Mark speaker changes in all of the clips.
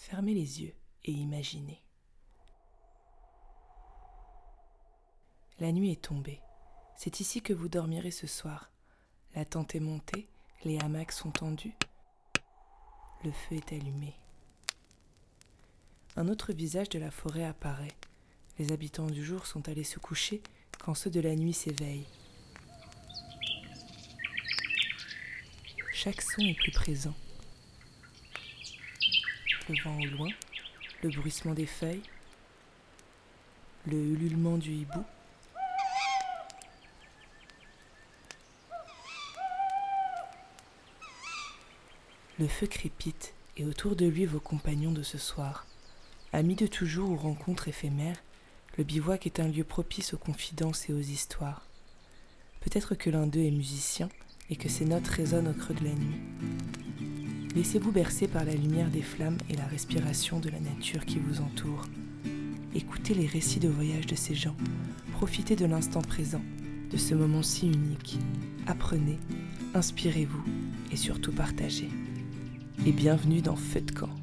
Speaker 1: Fermez les yeux et imaginez. La nuit est tombée. C'est ici que vous dormirez ce soir. La tente est montée, les hamacs sont tendus. Le feu est allumé. Un autre visage de la forêt apparaît. Les habitants du jour sont allés se coucher quand ceux de la nuit s'éveillent. Chaque son est plus présent. Le vent au loin, le bruissement des feuilles, le ululement du hibou. Le feu crépite et autour de lui vos compagnons de ce soir. Amis de toujours ou rencontres éphémères, le bivouac est un lieu propice aux confidences et aux histoires. Peut-être que l'un d'eux est musicien et que ses notes résonnent au creux de la nuit. Laissez-vous bercer par la lumière des flammes et la respiration de la nature qui vous entoure. Écoutez les récits de voyage de ces gens. Profitez de l'instant présent, de ce moment si unique. Apprenez, inspirez-vous et surtout partagez. Et bienvenue dans Feu de camp.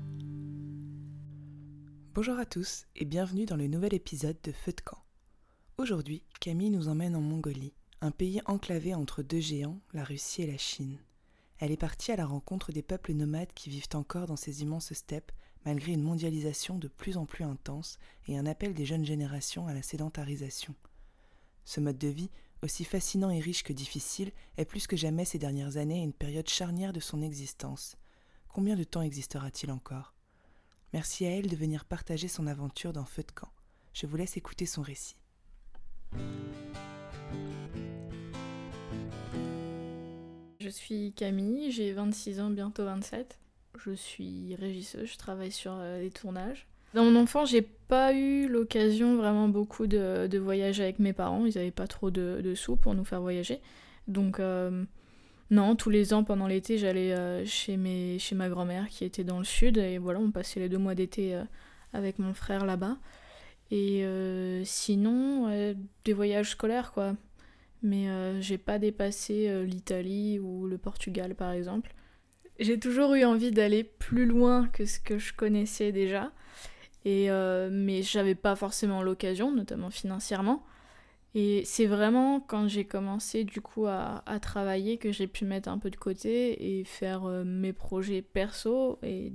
Speaker 1: Bonjour à tous et bienvenue dans le nouvel épisode de Feu de camp. Aujourd'hui, Camille nous emmène en Mongolie, un pays enclavé entre deux géants, la Russie et la Chine. Elle est partie à la rencontre des peuples nomades qui vivent encore dans ces immenses steppes, malgré une mondialisation de plus en plus intense et un appel des jeunes générations à la sédentarisation. Ce mode de vie, aussi fascinant et riche que difficile, est plus que jamais ces dernières années une période charnière de son existence. Combien de temps existera-t-il encore ? Merci à elle de venir partager son aventure dans Feu de camp. Je vous laisse écouter son récit.
Speaker 2: Je suis Camille, j'ai 26 ans, bientôt 27. Je suis régisseuse, je travaille sur les tournages. Dans mon enfance, j'ai pas eu l'occasion vraiment beaucoup de voyager avec mes parents. Ils avaient pas trop de sous pour nous faire voyager. Donc non, tous les ans pendant l'été, j'allais chez ma grand-mère qui était dans le sud. Et voilà, on passait les 2 mois d'été avec mon frère là-bas. Et sinon, des voyages scolaires quoi. Mais j'ai pas dépassé l'Italie ou le Portugal par exemple. J'ai toujours eu envie d'aller plus loin que ce que je connaissais déjà, mais j'avais pas forcément l'occasion, notamment financièrement. Et c'est vraiment quand j'ai commencé du coup à travailler que j'ai pu mettre un peu de côté et faire mes projets perso et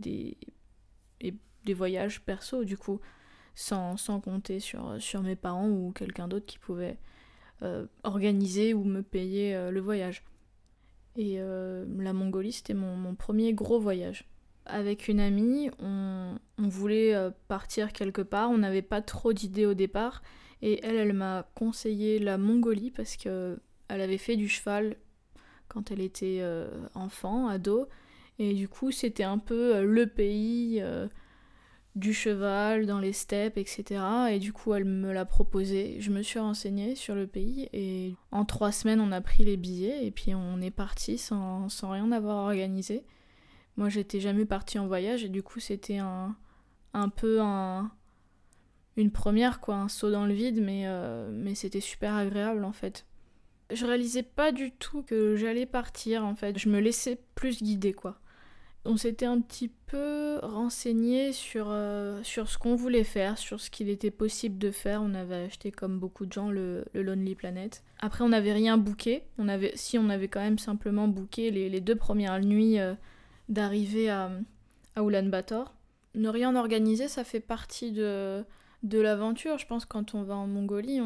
Speaker 2: des voyages perso du coup, sans compter sur mes parents ou quelqu'un d'autre qui pouvait organiser ou me payer le voyage. Et la Mongolie, c'était mon premier gros voyage. Avec une amie, on voulait partir quelque part, on n'avait pas trop d'idées au départ, et elle m'a conseillé la Mongolie parce qu'elle avait fait du cheval quand elle était enfant, ado, et du coup c'était un peu le pays du cheval, dans les steppes, etc. Et du coup, elle me l'a proposé. Je me suis renseignée sur le pays et en 3 semaines, on a pris les billets et puis on est parti sans rien avoir organisé. Moi, j'étais jamais partie en voyage et du coup, c'était un peu une première, quoi, un saut dans le vide, mais c'était super agréable en fait. Je réalisais pas du tout que j'allais partir en fait. Je me laissais plus guider, quoi. On s'était un petit peu renseigné sur ce qu'on voulait faire, sur ce qu'il était possible de faire. On avait acheté, comme beaucoup de gens, le Lonely Planet. Après, on n'avait rien booké. On avait quand même simplement booké les 2 premières nuits d'arrivée à Oulan-Bator. Ne rien organiser, ça fait partie de l'aventure. Je pense que quand on va en Mongolie,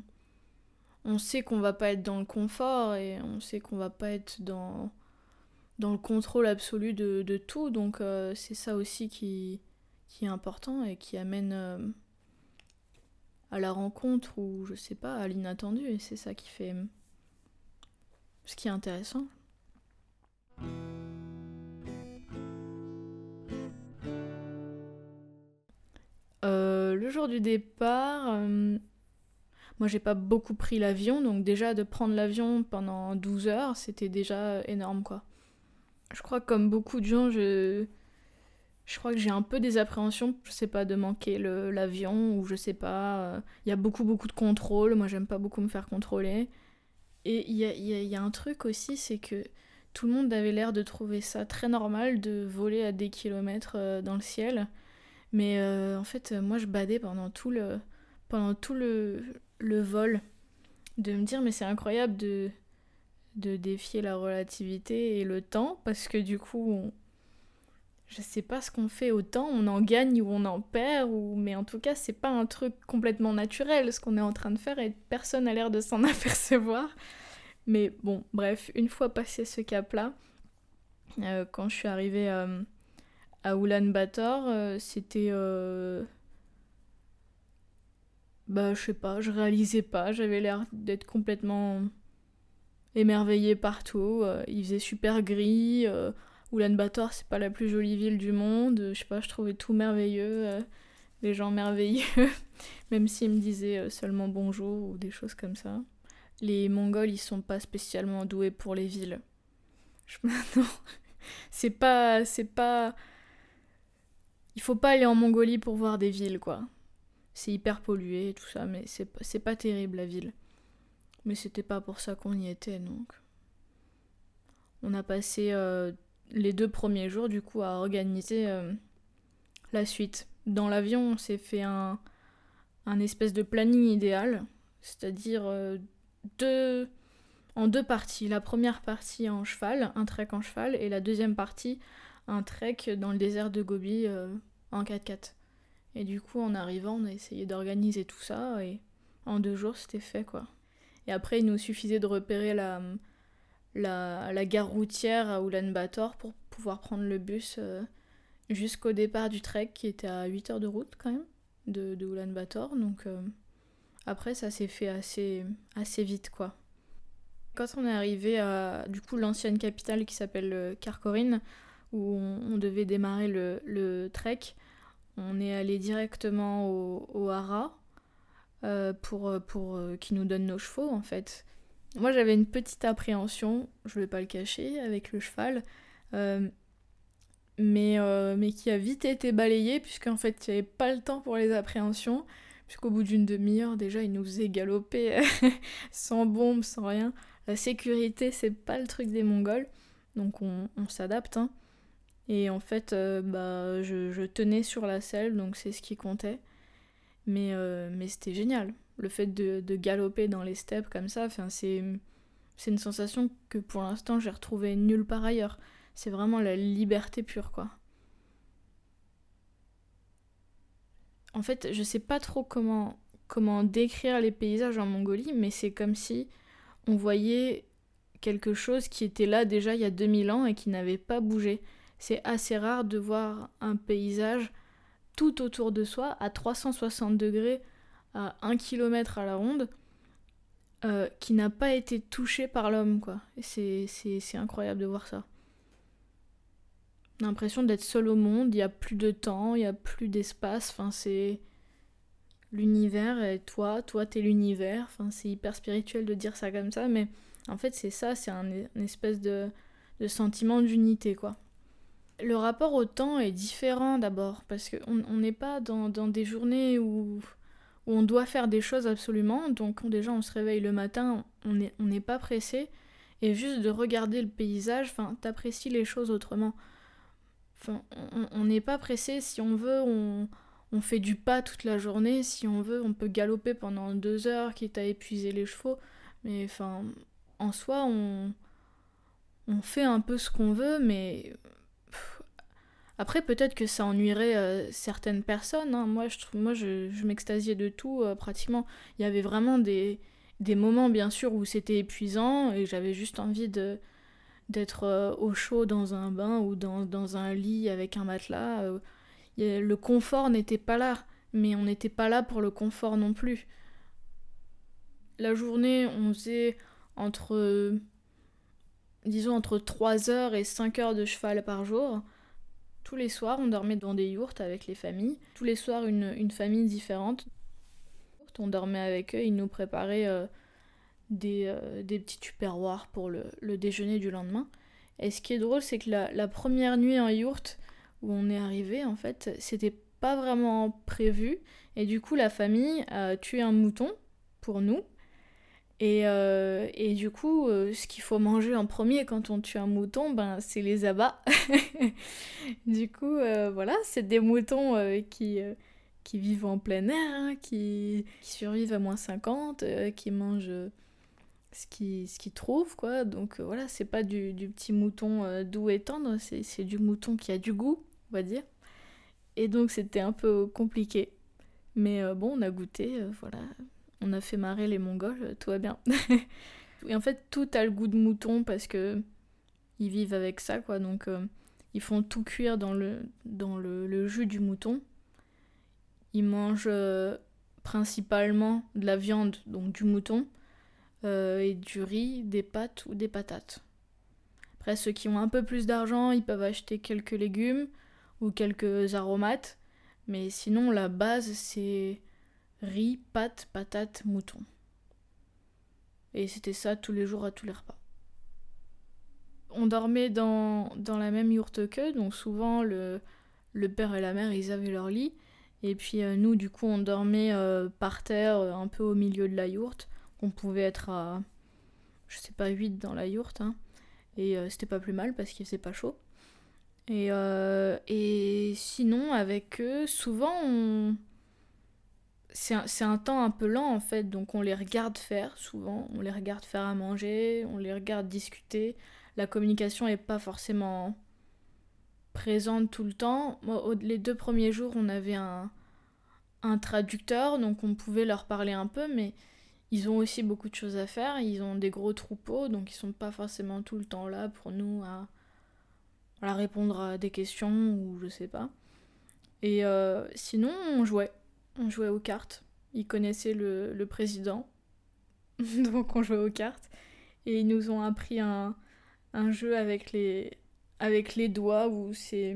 Speaker 2: on sait qu'on va pas être dans le confort et on sait qu'on va pas être dans le contrôle absolu de tout, donc c'est ça aussi qui est important et qui amène à la rencontre ou je sais pas, à l'inattendu, et c'est ça qui fait ce qui est intéressant. Le jour du départ, moi j'ai pas beaucoup pris l'avion, donc déjà de prendre l'avion pendant 12 heures, c'était déjà énorme quoi. Je crois que comme beaucoup de gens, je crois que j'ai un peu des appréhensions, je sais pas, de manquer l'avion, ou je sais pas, y a beaucoup de contrôle, moi j'aime pas beaucoup me faire contrôler. Et il y a un truc aussi, c'est que tout le monde avait l'air de trouver ça très normal de voler à des kilomètres dans le ciel. Mais en fait, moi, je badais pendant tout le vol, de me dire, mais c'est incroyable de défier la relativité et le temps, parce que du coup, je sais pas ce qu'on fait au temps, on en gagne ou on en perd, mais en tout cas, c'est pas un truc complètement naturel ce qu'on est en train de faire et personne n'a l'air de s'en apercevoir. Mais bon, bref, une fois passé ce cap-là, quand je suis arrivée à Ulaanbaatar, c'était... bah, je sais pas, je réalisais pas, j'avais l'air d'être complètement émerveillée partout. Il faisait super gris. Ulaanbaatar, c'est pas la plus jolie ville du monde. Je sais pas, je trouvais tout merveilleux. Les gens merveilleux. Même s'ils me disaient seulement bonjour ou des choses comme ça. Les Mongols, ils sont pas spécialement doués pour les villes. Non, c'est pas... Il faut pas aller en Mongolie pour voir des villes, quoi. C'est hyper pollué et tout ça, mais c'est pas terrible, la ville. Mais c'était pas pour ça qu'on y était, donc... On a passé les 2 premiers jours, du coup, à organiser la suite. Dans l'avion, on s'est fait un espèce de planning idéal, c'est-à-dire en 2 parties. La première partie en cheval, un trek en cheval, et la deuxième partie, un trek dans le désert de Gobi en 4x4. Et du coup, en arrivant, on a essayé d'organiser tout ça, et en 2 jours, c'était fait, quoi. Et après, il nous suffisait de repérer la gare routière à Ulaanbaatar pour pouvoir prendre le bus jusqu'au départ du trek, qui était à 8 heures de route, quand même, de Ulaanbaatar. Donc après, ça s'est fait assez vite, quoi. Quand on est arrivé à, du coup, l'ancienne capitale qui s'appelle Kharkhorin, où on devait démarrer le trek, on est allé directement au Hara pour qu'ils nous donnent nos chevaux, en fait. Moi, j'avais une petite appréhension, je vais pas le cacher, avec le cheval, mais qui a vite été balayée, puisqu'en fait, il n'y avait pas le temps pour les appréhensions, puisqu'au bout d'une demi-heure, déjà, ils nous faisaient galoper sans bombe, sans rien. La sécurité, c'est pas le truc des Mongols, donc on s'adapte, hein. Et en fait, je tenais sur la selle, donc c'est ce qui comptait. Mais c'était génial. Le fait de galoper dans les steppes comme ça, c'est une sensation que pour l'instant j'ai retrouvée nulle part ailleurs. C'est vraiment la liberté pure, quoi. En fait, je sais pas trop comment décrire les paysages en Mongolie, mais c'est comme si on voyait quelque chose qui était là déjà il y a 2000 ans et qui n'avait pas bougé. C'est assez rare de voir un paysage tout autour de soi, à 360 degrés, à 1 km à la ronde, qui n'a pas été touché par l'homme, quoi. Et c'est incroyable de voir ça. On a l'impression d'être seul au monde, il n'y a plus de temps, il n'y a plus d'espace, enfin c'est... L'univers et toi t'es l'univers, enfin c'est hyper spirituel de dire ça comme ça, mais en fait c'est ça, c'est une espèce de sentiment d'unité, quoi. Le rapport au temps est différent d'abord, parce qu'on n'est pas dans des journées où on doit faire des choses absolument, donc déjà on se réveille le matin, on n'est pas pressé, et juste de regarder le paysage, enfin t'apprécies les choses autrement. Enfin, on n'est pas pressé, si on veut, on fait du pas toute la journée, si on veut, on peut galoper pendant 2 heures, quitte à épuiser les chevaux, mais enfin, en soi, on fait un peu ce qu'on veut, mais... Après, peut-être que ça ennuierait certaines personnes, hein. Moi, je m'extasiais de tout, pratiquement. Il y avait vraiment des moments, bien sûr, où c'était épuisant, et j'avais juste envie d'être au chaud dans un bain ou dans un lit avec un matelas. Le confort n'était pas là, mais on n'était pas là pour le confort non plus. La journée, on faisait disons entre 3 heures et 5 heures de cheval par jour. Tous les soirs, on dormait dans des yourtes avec les familles. Tous les soirs, une famille différente. On dormait avec eux, ils nous préparaient des petits tupperwares pour le déjeuner du lendemain. Et ce qui est drôle, c'est que la première nuit en yourte où on est arrivé, en fait, c'était pas vraiment prévu. Et du coup, la famille a tué un mouton pour nous. Et du coup, ce qu'il faut manger en premier quand on tue un mouton, c'est les abats. Du coup, voilà, c'est des moutons qui vivent en plein air, hein, qui survivent à -50, qui mangent ce qu'ils trouvent, quoi. Donc voilà, c'est pas du petit mouton doux et tendre, c'est du mouton qui a du goût, on va dire. Et donc c'était un peu compliqué. Mais bon, on a goûté, voilà. On a fait marrer les Mongols, tout va bien. Et en fait, tout a le goût de mouton parce que ils vivent avec ça, quoi. Donc ils font tout cuire dans le jus du mouton. Ils mangent principalement de la viande, donc du mouton, et du riz, des pâtes ou des patates. Après, ceux qui ont un peu plus d'argent, ils peuvent acheter quelques légumes ou quelques aromates. Mais sinon, la base, c'est riz, pâtes, patates, mouton. Et c'était ça tous les jours à tous les repas. On dormait dans la même yourte qu'eux, donc souvent le père et la mère, ils avaient leur lit. Et puis nous, du coup, on dormait par terre, un peu au milieu de la yourte. On pouvait être à, je sais pas, 8 dans la yourte, hein. Et c'était pas plus mal parce qu'il faisait pas chaud. Et sinon, avec eux, souvent, c'est un temps un peu lent en fait, donc on les regarde faire souvent, on les regarde faire à manger, on les regarde discuter. La communication est pas forcément présente tout le temps. Moi, les 2 premiers jours, on avait un traducteur, donc on pouvait leur parler un peu, mais ils ont aussi beaucoup de choses à faire. Ils ont des gros troupeaux, donc ils sont pas forcément tout le temps là pour nous à répondre à des questions ou je sais pas. Et sinon, on jouait. On jouait aux cartes. Ils connaissaient le président, donc on jouait aux cartes. Et ils nous ont appris un jeu avec les doigts où c'est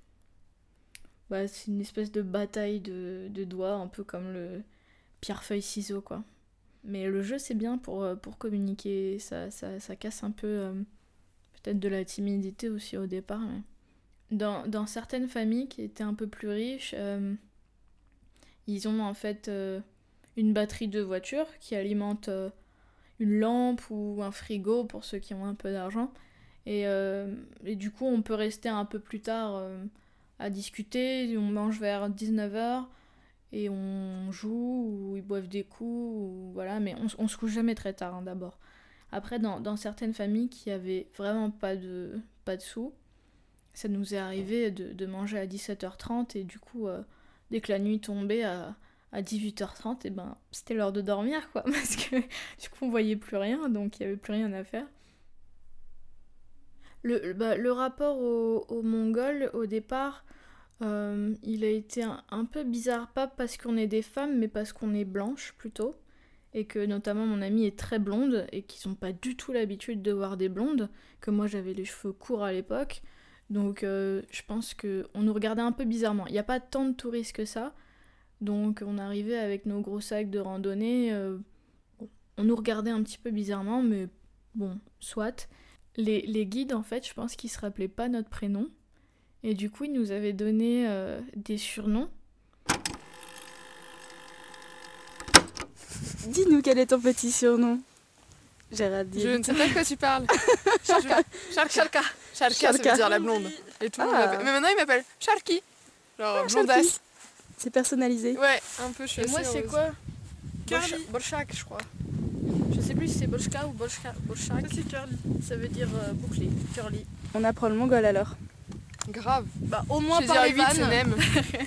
Speaker 2: une espèce de bataille de doigts, un peu comme le pierre-feuille-ciseaux, quoi. Mais le jeu, c'est bien pour communiquer. Ça casse un peu, peut-être de la timidité aussi au départ. Mais dans certaines familles qui étaient un peu plus riches, ils ont en fait une batterie de voiture qui alimente une lampe ou un frigo pour ceux qui ont un peu d'argent. Et du coup, on peut rester un peu plus tard à discuter. On mange vers 19h et on joue ou ils boivent des coups. Ou voilà. Mais on se couche jamais très tard, hein, d'abord. Après, dans certaines familles qui avaient vraiment pas de sous, ça nous est arrivé de manger à 17h30 et du coup, dès que la nuit tombait à 18h30, et c'était l'heure de dormir, quoi, parce que du coup, on voyait plus rien, donc il y avait plus rien à faire. Le rapport aux Mongols, au départ, il a été un peu bizarre, pas parce qu'on est des femmes, mais parce qu'on est blanches, plutôt. Et que notamment mon amie est très blonde et qu'ils n'ont pas du tout l'habitude de voir des blondes, que moi j'avais les cheveux courts à l'époque, donc je pense qu'on nous regardait un peu bizarrement. Il n'y a pas tant de touristes que ça, donc on arrivait avec nos gros sacs de randonnée, on nous regardait un petit peu bizarrement, mais bon, soit. Les guides, en fait, je pense qu'ils se rappelaient pas notre prénom, et du coup ils nous avaient donné des surnoms.
Speaker 3: Dis-nous quel est ton petit surnom. Gérald.
Speaker 4: Je ne sais pas de quoi tu parles. Sharka. Sharka, ça veut dire la blonde. Et tout le monde m'appelle. Mais maintenant il m'appelle Sharky. Genre blondasse.
Speaker 3: C'est personnalisé.
Speaker 4: Ouais, un peu, je suis
Speaker 2: Et moi, c'est quoi?
Speaker 4: Curly.
Speaker 2: Bolshak, je crois. Je sais plus si c'est Bolshka ou Bolshak.
Speaker 4: Ça c'est Curly.
Speaker 2: Ça veut dire bouclé, curly.
Speaker 3: On apprend le mongol alors.
Speaker 4: Grave.
Speaker 2: Au moins
Speaker 4: Je
Speaker 2: par les
Speaker 4: dirais 8, c'est
Speaker 2: vannes.
Speaker 4: nem.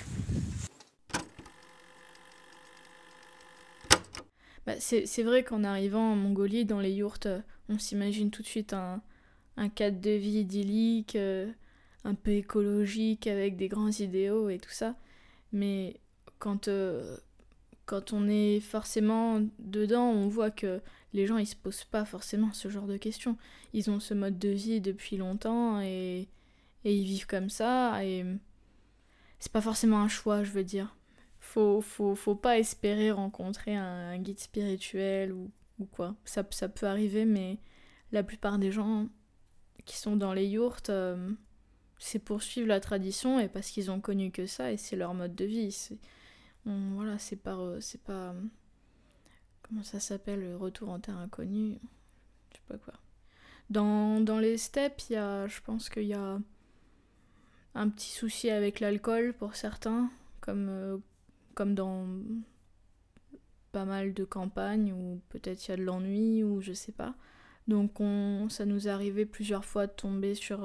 Speaker 2: C'est vrai qu'en arrivant en Mongolie, dans les yourtes, on s'imagine tout de suite un cadre de vie idyllique, un peu écologique, avec des grands idéaux et tout ça. Mais quand on est forcément dedans, on voit que les gens, ils se posent pas forcément ce genre de questions. Ils ont ce mode de vie depuis longtemps et ils vivent comme ça. Et c'est pas forcément un choix, je veux dire. Faut pas espérer rencontrer un guide spirituel ou quoi. Ça peut arriver, mais la plupart des gens qui sont dans les yourtes, c'est pour suivre la tradition et parce qu'ils ont connu que ça et c'est leur mode de vie. C'est pas comment ça s'appelle, Retour en terre inconnue, je sais pas quoi. Dans les steppes, je pense qu'il y a un petit souci avec l'alcool pour certains, comme dans pas mal de campagnes, ou peut-être il y a de l'ennui, ou je sais pas. Donc ça nous est arrivé plusieurs fois de tomber sur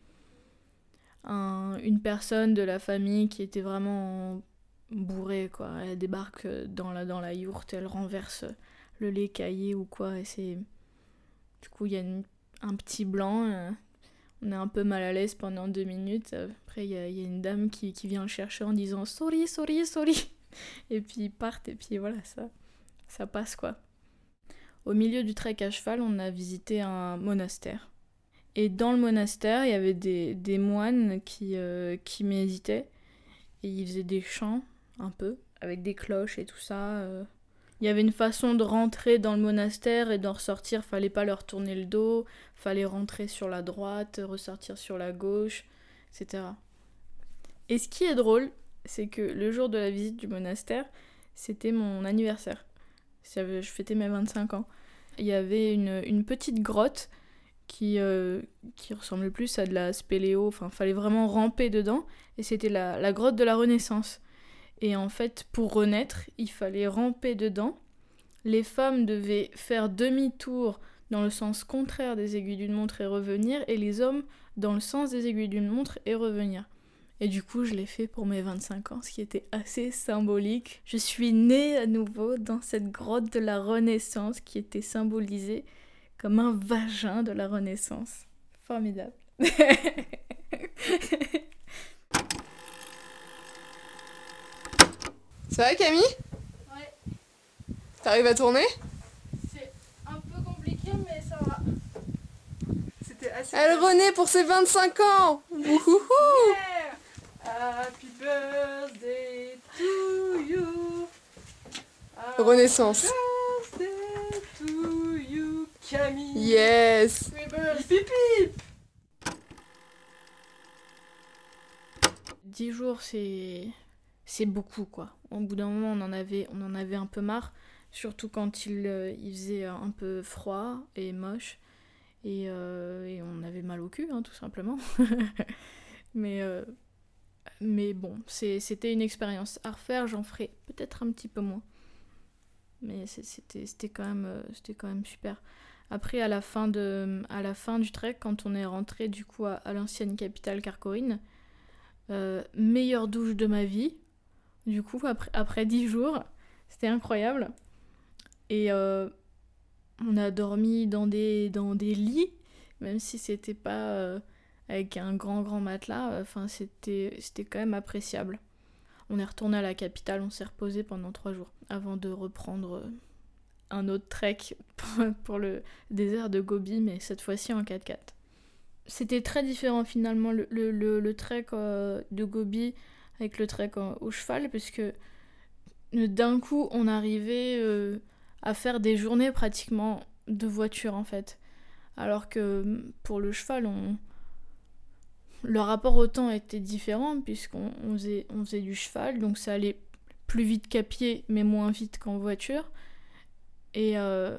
Speaker 2: une personne de la famille qui était vraiment bourrée, quoi. Elle débarque dans la yourte, elle renverse le lait caillé ou quoi, et c'est... Du coup, il y a un petit blanc, on est un peu mal à l'aise pendant 2 minutes. Après, il y a une dame qui vient le chercher en disant « Sorry, sorry, sorry !» Et puis ils partent, et puis voilà, ça passe, quoi. Au milieu du trek à cheval, on a visité un monastère. Et dans le monastère, il y avait des moines qui méditaient. Et ils faisaient des chants, un peu, avec des cloches et tout ça. Il y avait une façon de rentrer dans le monastère et d'en ressortir. Fallait pas leur tourner le dos. Fallait rentrer sur la droite, ressortir sur la gauche, etc. Et ce qui est drôle, c'est que le jour de la visite du monastère, c'était mon anniversaire. Je fêtais mes 25 ans. Il y avait une petite grotte qui ressemblait plus à de la spéléo. Enfin, fallait vraiment ramper dedans. Et c'était la grotte de la Renaissance. Et en fait, pour renaître, il fallait ramper dedans. Les femmes devaient faire demi-tour dans le sens contraire des aiguilles d'une montre et revenir. Et les hommes dans le sens des aiguilles d'une montre et revenir. Et du coup, je l'ai fait pour mes 25 ans, ce qui était assez symbolique. Je suis née à nouveau dans cette grotte de la Renaissance qui était symbolisée comme un vagin de la Renaissance. Formidable.
Speaker 4: Ça va, Camille ?
Speaker 2: Ouais.
Speaker 4: T'arrives à tourner ?
Speaker 2: C'est un peu compliqué, mais ça va.
Speaker 1: C'était assez...
Speaker 4: Elle renaît pour ses 25 ans. Wouhouhou.
Speaker 1: Yeah. Happy birthday to you. Happy
Speaker 4: Renaissance.
Speaker 1: birthday to you, Camille.
Speaker 4: Yes.
Speaker 1: Pip, pip.
Speaker 2: 10 jours, c'est beaucoup, quoi. Au bout d'un moment, on en avait un peu marre, surtout quand il faisait un peu froid et moche, et on avait mal au cul, hein, tout simplement. Mais bon, c'était une expérience à refaire, j'en ferai peut-être un petit peu moins. Mais c'était quand même super. Après, à la fin du trek, quand on est rentré du coup à l'ancienne capitale Kharkhorin, meilleure douche de ma vie. Du coup, après 10 jours, c'était incroyable. Et on a dormi dans des lits, même si c'était pas avec un grand matelas. Enfin, c'était quand même appréciable. On est retourné à la capitale, on s'est reposé pendant 3 jours avant de reprendre un autre trek pour le désert de Gobi, mais cette fois-ci en 4x4. C'était très différent finalement le trek de Gobi avec le trek au cheval, parce que d'un coup on arrivait à faire des journées pratiquement de voiture en fait. Alors que pour le cheval, le rapport au temps était différent, puisqu'on faisait du cheval, donc ça allait plus vite qu'à pied, mais moins vite qu'en voiture. Mais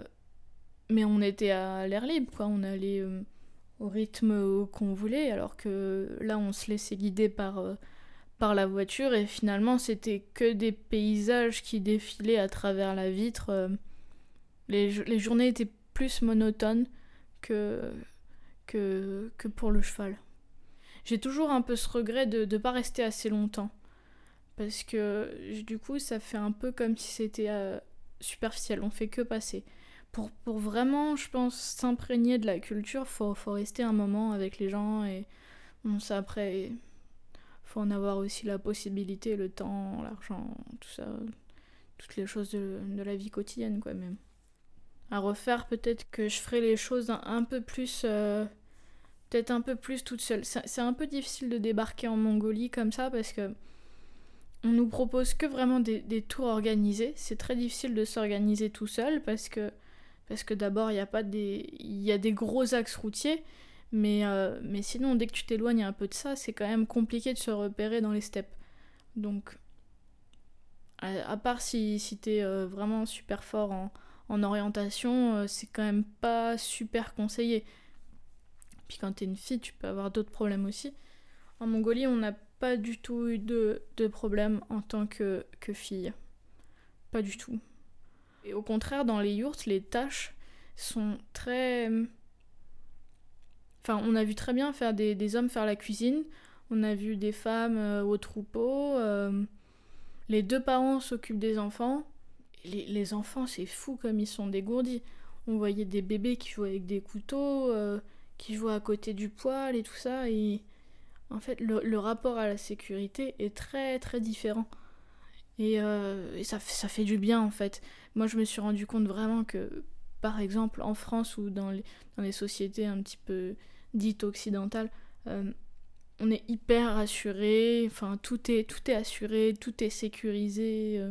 Speaker 2: on était à l'air libre, quoi. On allait au rythme qu'on voulait, alors que là, on se laissait guider par la voiture, et finalement, c'était que des paysages qui défilaient à travers la vitre. Les journées étaient plus monotones que pour le cheval. J'ai toujours un peu ce regret de ne pas rester assez longtemps. Parce que du coup, ça fait un peu comme si c'était superficiel. On fait que passer. Pour vraiment, je pense, s'imprégner de la culture, faut rester un moment avec les gens. Et bon, ça après, faut en avoir aussi la possibilité, le temps, l'argent, tout ça. Toutes les choses de la vie quotidienne, quoi, même. À refaire, peut-être que je ferai les choses un peu plus... peut-être un peu plus toute seule. C'est un peu difficile de débarquer en Mongolie comme ça, parce que on nous propose que vraiment des tours organisés. C'est très difficile de s'organiser tout seul, parce que d'abord il y a des gros axes routiers, mais sinon dès que tu t'éloignes un peu de ça, c'est quand même compliqué de se repérer dans les steppes. Donc à part si t'es vraiment super fort en orientation, c'est quand même pas super conseillé. Puis quand t'es une fille, tu peux avoir d'autres problèmes aussi. En Mongolie, on n'a pas du tout eu de problème en tant que fille. Pas du tout. Et au contraire, dans les yourtes, les tâches sont très... Enfin, on a vu très bien faire des hommes faire la cuisine. On a vu des femmes au troupeau. Les 2 parents s'occupent des enfants. Les enfants, c'est fou comme ils sont dégourdis. On voyait des bébés qui jouaient avec des couteaux, qui jouaient à côté du poêle et tout ça. Et en fait, le rapport à la sécurité est très très différent. Et ça fait du bien en fait. Moi, je me suis rendu compte vraiment que, par exemple, en France ou dans les sociétés un petit peu dites occidentales, on est hyper assuré, enfin tout est assuré, tout est sécurisé.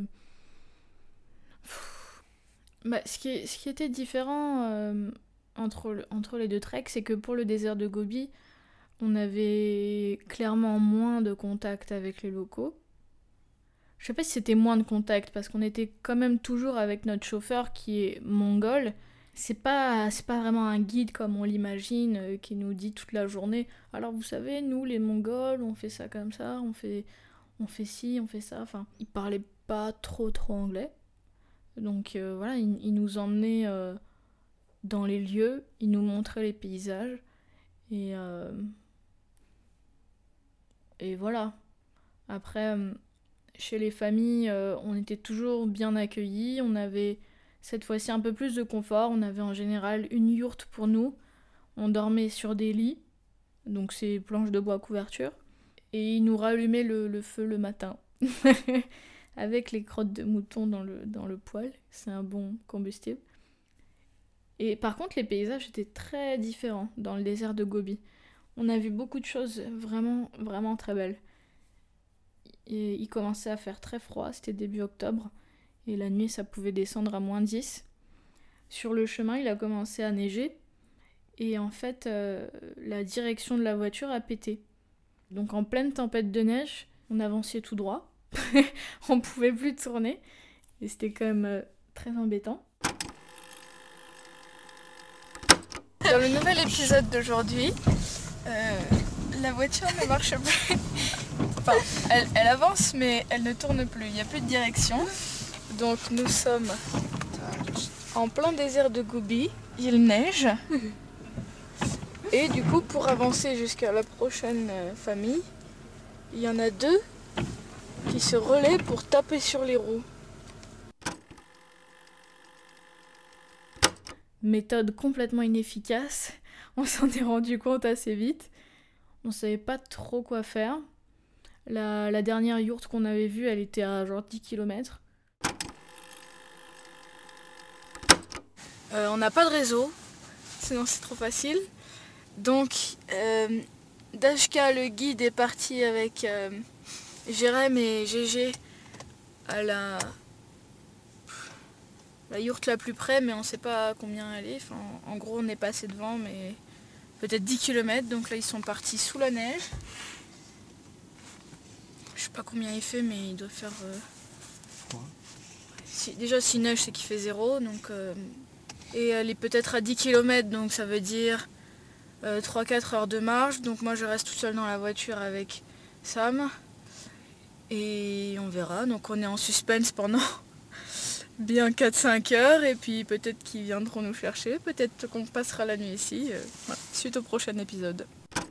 Speaker 2: Ce qui était différent entre les 2 treks, c'est que pour le désert de Gobi, on avait clairement moins de contact avec les locaux. Je sais pas si c'était moins de contact, parce qu'on était quand même toujours avec notre chauffeur qui est mongol. C'est pas vraiment un guide comme on l'imagine, qui nous dit toute la journée « Alors vous savez, nous les Mongols, on fait ça comme ça, on fait ci, on fait ça. » Enfin, il parlait pas trop anglais. Donc voilà, il nous emmenait dans les lieux, il nous montrait les paysages. Et voilà. Après, chez les familles, on était toujours bien accueillis. On avait cette fois-ci un peu plus de confort. On avait en général une yourte pour nous. On dormait sur des lits, donc c'est planches de bois couverture. Et ils nous rallumaient le feu le matin. Avec les crottes de mouton dans le poêle. C'est un bon combustible. Et par contre, les paysages étaient très différents dans le désert de Gobi. On a vu beaucoup de choses vraiment, vraiment très belles. Et il commençait à faire très froid, c'était début octobre. Et la nuit, ça pouvait descendre à -10. Sur le chemin, il a commencé à neiger. Et en fait, la direction de la voiture a pété. Donc en pleine tempête de neige, on avançait tout droit. On pouvait plus tourner. Et c'était quand même très embêtant.
Speaker 3: Dans le nouvel épisode d'aujourd'hui, la voiture ne marche plus. Enfin, elle avance, mais elle ne tourne plus. Il n'y a plus de direction. Donc nous sommes en plein désert de Gobi. Il neige. Et du coup, pour avancer jusqu'à la prochaine famille, il y en a 2 qui se relaient pour taper sur les roues.
Speaker 2: Méthode complètement inefficace. On s'en est rendu compte assez vite. On savait pas trop quoi faire. La dernière yourte qu'on avait vue, elle était à genre 10 km.
Speaker 3: On n'a pas de réseau, sinon c'est trop facile. Donc, Dashka, le guide, est parti avec Jérém et Gégé à la yourte la plus près, mais on sait pas combien elle est. Enfin, en gros, on est passé devant, mais peut-être 10 km. Donc là, ils sont partis sous la neige. Je sais pas combien il fait, mais il doit faire... Déjà, s'il neige, c'est qu'il fait 0. Donc, et elle est peut-être à 10 km, donc ça veut dire 3-4 heures de marche. Donc moi, je reste toute seule dans la voiture avec Sam. Et on verra. Donc on est en suspense pendant bien 4-5 heures. Et puis peut-être qu'ils viendront nous chercher. Peut-être qu'on passera la nuit ici. Voilà. Suite au prochain épisode.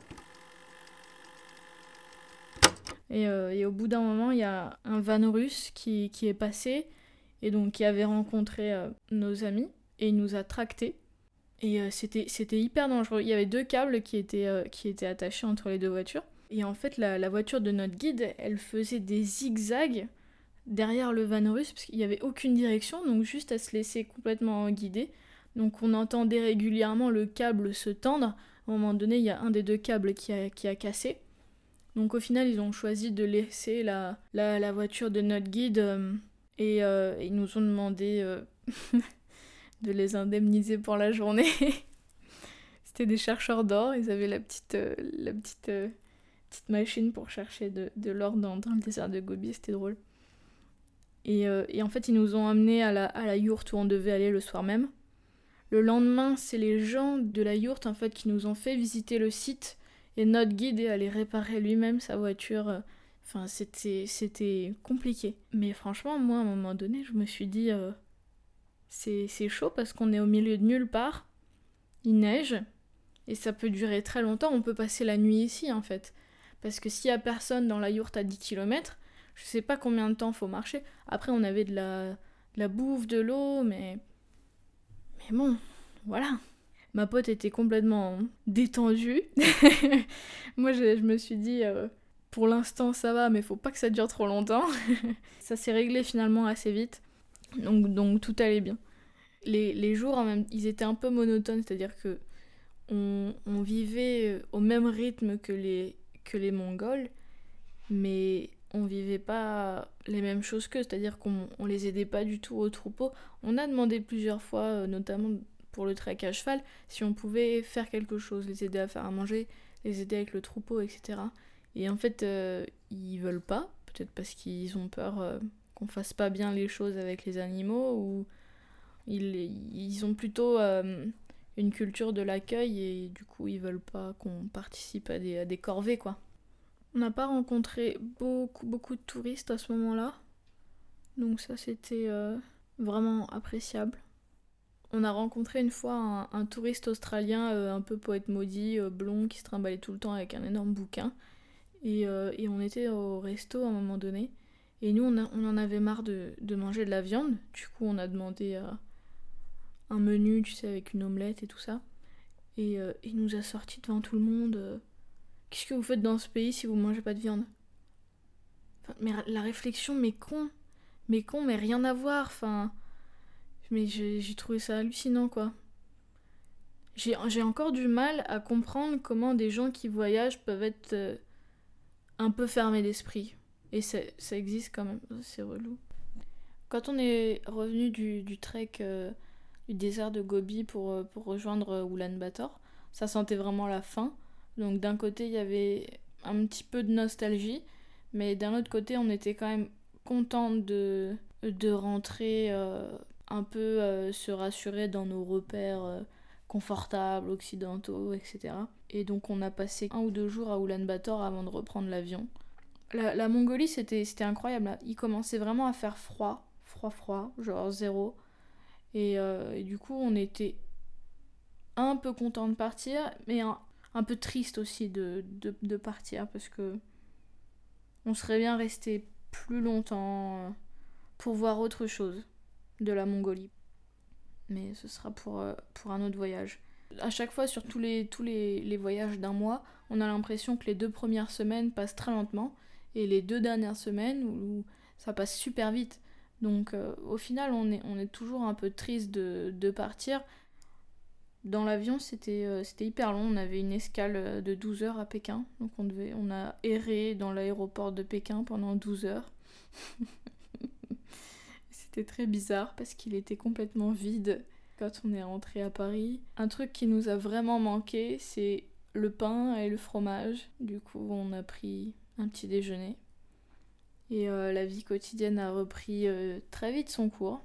Speaker 2: Et au bout d'un moment, il y a un van russe qui est passé et donc qui avait rencontré nos amis et il nous a tractés. Et c'était hyper dangereux. Il y avait 2 câbles qui étaient attachés entre les 2 voitures. Et en fait, la voiture de notre guide, elle faisait des zigzags derrière le van russe parce qu'il n'y avait aucune direction, donc juste à se laisser complètement guider. Donc on entendait régulièrement le câble se tendre. À un moment donné, il y a un des 2 câbles qui a cassé. Donc au final, ils ont choisi de laisser la voiture de notre guide et ils nous ont demandé de les indemniser pour la journée. C'était des chercheurs d'or, ils avaient la petite machine pour chercher de l'or dans le désert de Gobi, c'était drôle. Et en fait, ils nous ont amenés à la yourte où on devait aller le soir même. Le lendemain, c'est les gens de la yourte en fait qui nous ont fait visiter le site et notre guide est allé réparer lui-même sa voiture. Enfin, c'était compliqué. Mais franchement, moi, à un moment donné, je me suis dit c'est chaud parce qu'on est au milieu de nulle part. Il neige et ça peut durer très longtemps. On peut passer la nuit ici en fait. Parce que s'il y a personne dans la yourte à 10 km, je sais pas combien de temps faut marcher. Après, on avait de la bouffe, de l'eau, mais bon, voilà. Ma pote était complètement détendue. Moi, je me suis dit, pour l'instant, ça va, mais faut pas que ça dure trop longtemps. Ça s'est réglé finalement assez vite. Donc tout allait bien. Les jours, ils étaient un peu monotones, c'est-à-dire que on vivait au même rythme que les Mongols, mais on vivait pas les mêmes choses qu'eux, c'est-à-dire qu'on les aidait pas du tout au troupeau. On a demandé plusieurs fois, notamment pour le trek à cheval, si on pouvait faire quelque chose, les aider à faire à manger, les aider avec le troupeau, etc. Et en fait, ils veulent pas, peut-être parce qu'ils ont peur qu'on fasse pas bien les choses avec les animaux, ou ils ont plutôt une culture de l'accueil, et du coup, ils veulent pas qu'on participe à des corvées, quoi. On n'a pas rencontré beaucoup de touristes à ce moment-là, donc ça c'était vraiment appréciable. On a rencontré une fois un touriste australien un peu poète maudit, blond, qui se trimballait tout le temps avec un énorme bouquin, et on était au resto à un moment donné, et nous on en avait marre de manger de la viande, du coup on a demandé un menu, tu sais, avec une omelette et tout ça, et il nous a sorti devant tout le monde... Qu'est-ce que vous faites dans ce pays si vous mangez pas de viande ? Enfin, mais la réflexion, mais rien à voir. Enfin, mais j'ai trouvé ça hallucinant, quoi. J'ai encore du mal à comprendre comment des gens qui voyagent peuvent être un peu fermés d'esprit. Et ça existe quand même, c'est relou. Quand on est revenu du trek du désert de Gobi pour rejoindre Ulaanbaatar, ça sentait vraiment la fin. Donc d'un côté, il y avait un petit peu de nostalgie, mais d'un autre côté, on était quand même content de rentrer un peu se rassurer dans nos repères confortables, occidentaux, etc. Et donc on a passé 1 ou 2 jours à Ulaanbaatar avant de reprendre l'avion. La Mongolie, c'était incroyable, là. Il commençait vraiment à faire froid, genre 0. Et du coup, on était un peu content de partir, mais un peu triste aussi de partir, parce que on serait bien resté plus longtemps pour voir autre chose de la Mongolie. Mais ce sera pour un autre voyage. À chaque fois, sur tous les voyages d'un mois, on a l'impression que les 2 premières semaines passent très lentement, et les 2 dernières semaines, où ça passe super vite. Donc au final, on est toujours un peu triste de partir. Dans l'avion, c'était hyper long. On avait une escale de 12 heures à Pékin. Donc on a erré dans l'aéroport de Pékin pendant 12 heures. C'était très bizarre parce qu'il était complètement vide quand on est rentré à Paris. Un truc qui nous a vraiment manqué, c'est le pain et le fromage. Du coup, on a pris un petit déjeuner. Et la vie quotidienne a repris très vite son cours.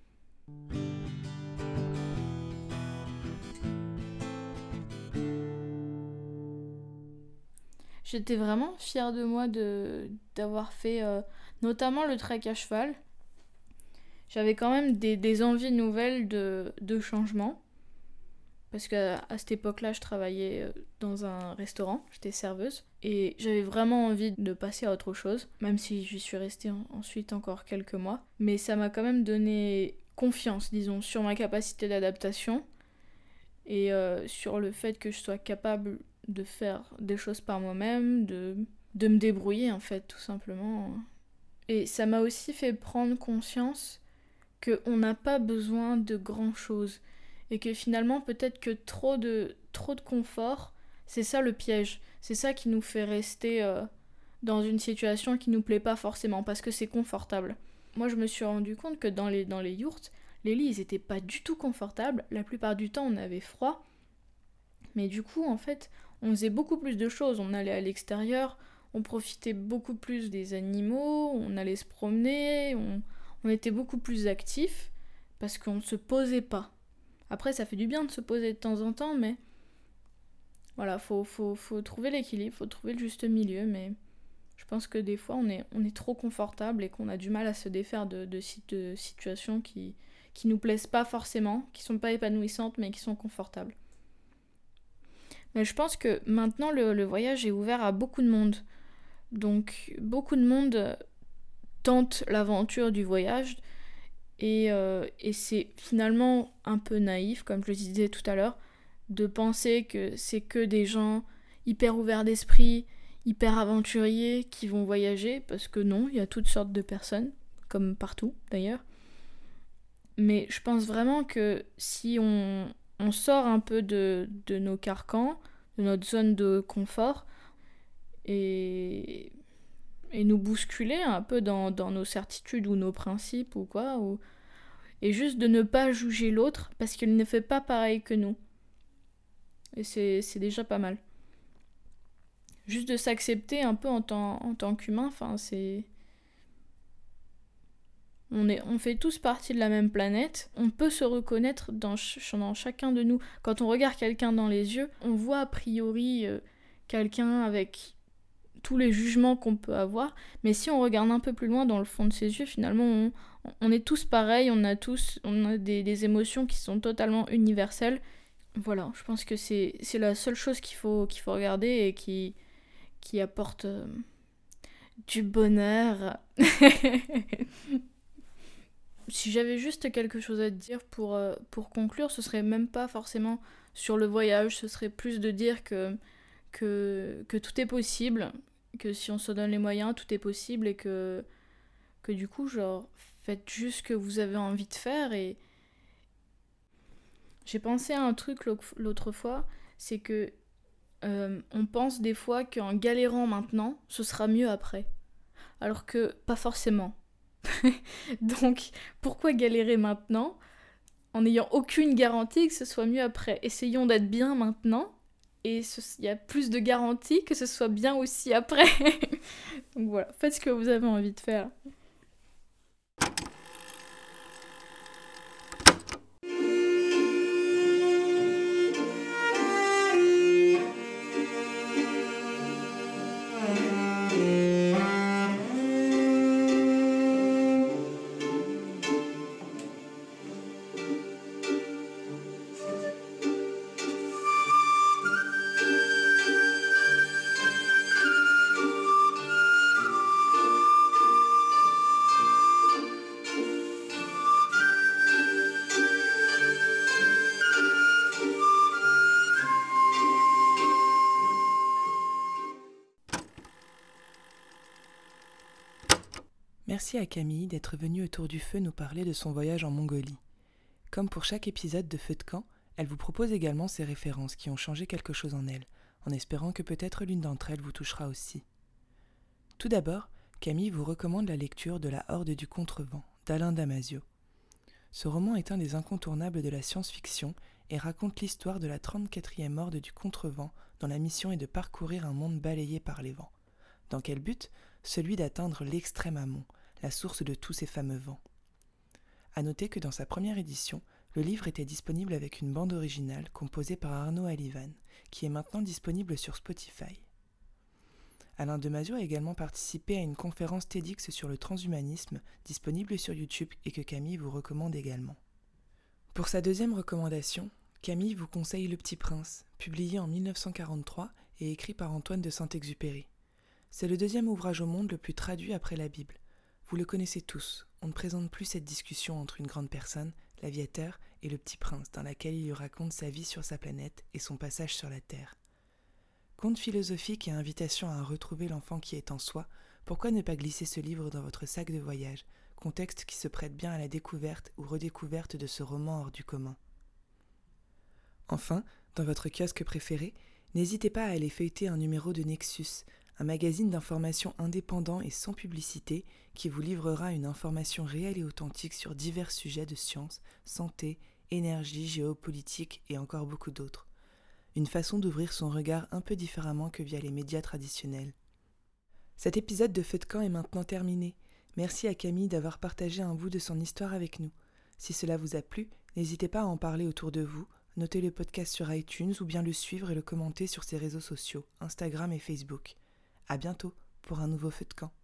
Speaker 2: J'étais vraiment fière de moi d'avoir fait notamment le trek à cheval. J'avais quand même des envies nouvelles de changement. Parce qu'à cette époque-là, je travaillais dans un restaurant, j'étais serveuse. Et j'avais vraiment envie de passer à autre chose, même si j'y suis restée ensuite encore quelques mois. Mais ça m'a quand même donné confiance, disons, sur ma capacité d'adaptation. Et sur le fait que je sois capable de faire des choses par moi-même, de me débrouiller en fait, tout simplement. Et ça m'a aussi fait prendre conscience qu'on n'a pas besoin de grand-chose. Et que finalement, peut-être que trop de confort, c'est ça le piège. C'est ça qui nous fait rester dans une situation qui nous plaît pas forcément, parce que c'est confortable. Moi, je me suis rendu compte que dans les yourtes, les lits, ils étaient pas du tout confortables. La plupart du temps, on avait froid. Mais du coup, en fait, on faisait beaucoup plus de choses. On allait à l'extérieur, on profitait beaucoup plus des animaux, on allait se promener, on était beaucoup plus actifs parce qu'on ne se posait pas. Après, ça fait du bien de se poser de temps en temps, mais voilà, faut trouver l'équilibre, faut trouver le juste milieu, mais je pense que des fois, on est trop confortable et qu'on a du mal à se défaire de situations qui nous plaisent pas forcément, qui sont pas épanouissantes, mais qui sont confortables. Mais je pense que maintenant, le voyage est ouvert à beaucoup de monde. Donc, beaucoup de monde tente l'aventure du voyage et c'est finalement un peu naïf, comme je le disais tout à l'heure, de penser que c'est que des gens hyper ouverts d'esprit, hyper aventuriers qui vont voyager, parce que non, il y a toutes sortes de personnes, comme partout d'ailleurs. Mais je pense vraiment que si on sort un peu de nos carcans, de notre zone de confort, et nous bousculer un peu dans nos certitudes ou nos principes ou quoi, et juste de ne pas juger l'autre parce qu'il ne fait pas pareil que nous. Et c'est déjà pas mal. Juste de s'accepter un peu en tant qu'humain, enfin c'est... On fait tous partie de la même planète, on peut se reconnaître dans chacun de nous. Quand on regarde quelqu'un dans les yeux, on voit a priori quelqu'un avec tous les jugements qu'on peut avoir, mais si on regarde un peu plus loin dans le fond de ses yeux, finalement on est tous pareils, on a des émotions qui sont totalement universelles. Voilà, je pense que c'est la seule chose qu'il faut regarder et qui apporte du bonheur. Si j'avais juste quelque chose à te dire pour conclure, ce serait même pas forcément sur le voyage, ce serait plus de dire que tout est possible, que si on se donne les moyens, tout est possible et que du coup, genre, faites juste ce que vous avez envie de faire. Et j'ai pensé à un truc l'autre fois, c'est que on pense des fois qu'en galérant maintenant, ce sera mieux après. Alors que pas forcément. Donc, pourquoi galérer maintenant en n'ayant aucune garantie que ce soit mieux après? Essayons d'être bien maintenant et il y a plus de garanties que ce soit bien aussi après. Donc voilà, faites ce que vous avez envie de faire.
Speaker 1: Merci à Camille d'être venue autour du feu nous parler de son voyage en Mongolie. Comme pour chaque épisode de Feu de camp, elle vous propose également ses références qui ont changé quelque chose en elle, en espérant que peut-être l'une d'entre elles vous touchera aussi. Tout d'abord, Camille vous recommande la lecture de La Horde du Contrevent, d'Alain Damasio. Ce roman est un des incontournables de la science-fiction et raconte l'histoire de la 34e Horde du Contrevent dont la mission est de parcourir un monde balayé par les vents. Dans quel but ? Celui d'atteindre l'extrême amont, la source de tous ces fameux vents. À noter que dans sa première édition, le livre était disponible avec une bande originale composée par Arnaud Alivan, qui est maintenant disponible sur Spotify. Alain Damasio a également participé à une conférence TEDx sur le transhumanisme, disponible sur YouTube et que Camille vous recommande également. Pour sa deuxième recommandation, Camille vous conseille Le Petit Prince, publié en 1943 et écrit par Antoine de Saint-Exupéry. C'est le deuxième ouvrage au monde le plus traduit après la Bible. Vous le connaissez tous, on ne présente plus cette discussion entre une grande personne, l'aviateur, et le petit prince, dans laquelle il lui raconte sa vie sur sa planète et son passage sur la Terre. Conte philosophique et invitation à retrouver l'enfant qui est en soi, pourquoi ne pas glisser ce livre dans votre sac de voyage, contexte qui se prête bien à la découverte ou redécouverte de ce roman hors du commun. Enfin, dans votre kiosque préféré, n'hésitez pas à aller feuilleter un numéro de Nexus, un magazine d'information indépendant et sans publicité qui vous livrera une information réelle et authentique sur divers sujets de sciences, santé, énergie, géopolitique et encore beaucoup d'autres. Une façon d'ouvrir son regard un peu différemment que via les médias traditionnels. Cet épisode de Feu de camp est maintenant terminé. Merci à Camille d'avoir partagé un bout de son histoire avec nous. Si cela vous a plu, n'hésitez pas à en parler autour de vous, notez le podcast sur iTunes ou bien le suivre et le commenter sur ses réseaux sociaux, Instagram et Facebook. À bientôt pour un nouveau Feu de camp.